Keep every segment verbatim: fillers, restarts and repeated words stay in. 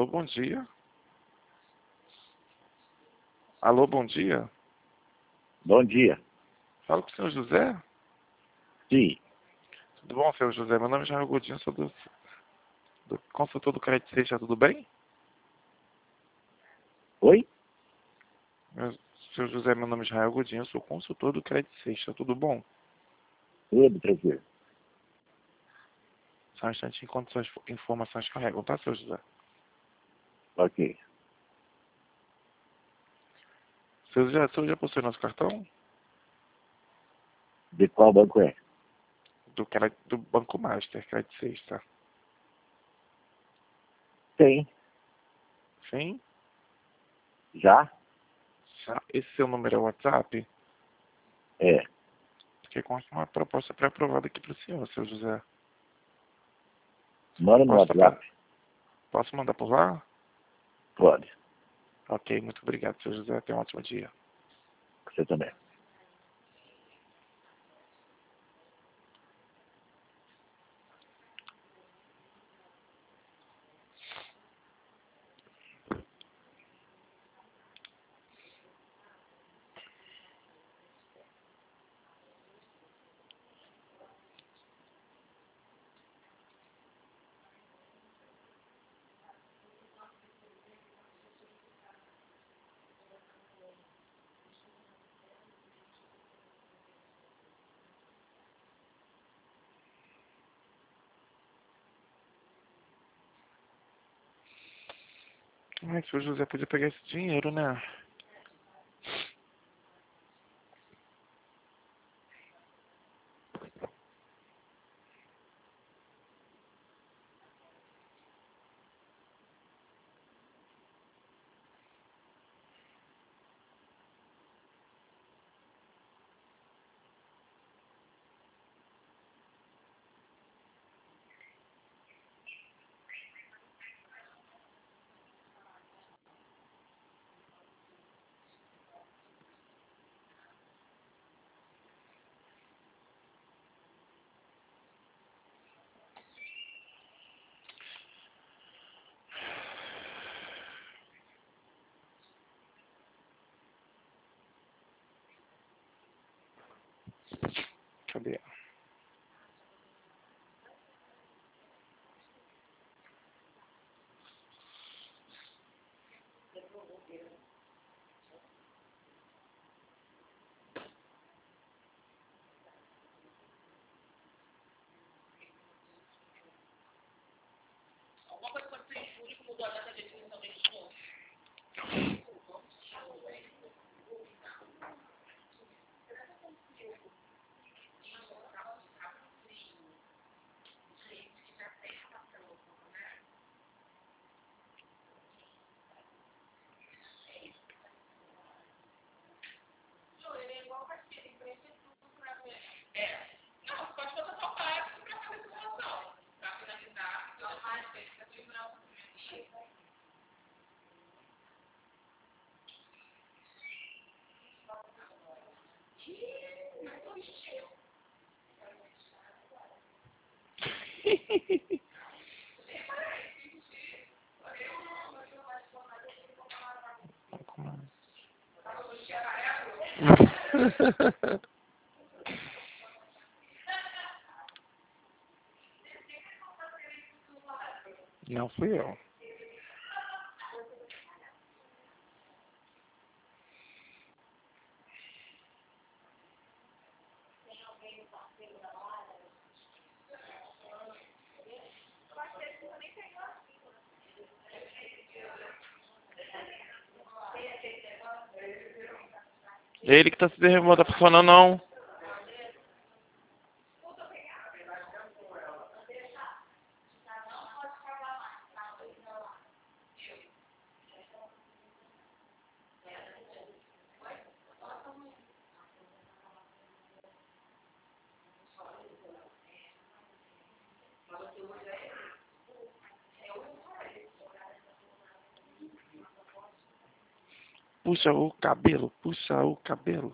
Alô, bom dia. Alô, bom dia. Bom dia. Fala com o senhor José. Sim. Tudo bom, senhor José? Meu nome é Jair Godinho, sou do, do consultor do Crédito Seixas, tudo bem? Oi? Meu, senhor José, meu nome é Jair Godinho, sou consultor do Crédito Seixas, tudo bom? Tudo tranquilo. Só um instante enquanto suas informações carregam, tá, senhor José? Ok. Senhor José, o senhor já possui nosso cartão? De qual banco é? Do, crédito, do Banco Master, Crédito Seixas. Tem. Sim? Já? Já. Esse seu número é o WhatsApp? É. Porque consta uma proposta pré-aprovada aqui para o senhor, senhor José. Manda no Posso, WhatsApp? posso mandar por lá? Pode. Ok, muito obrigado, senhor José. Tenha um ótimo dia. Você também. Ai, senhor José podia pegar esse dinheiro, né? Cadê? Não fui eu. Ele que tá se derrubando, tá funcionando não. Puxa o cabelo, puxa o cabelo.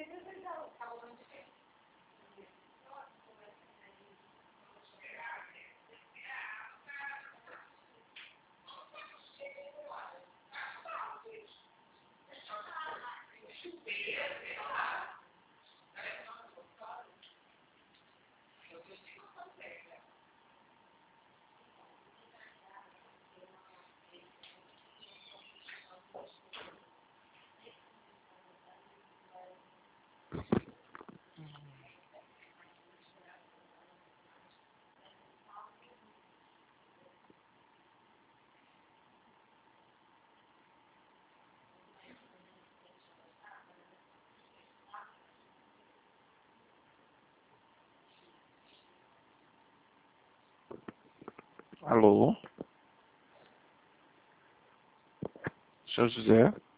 Alô? Seu José?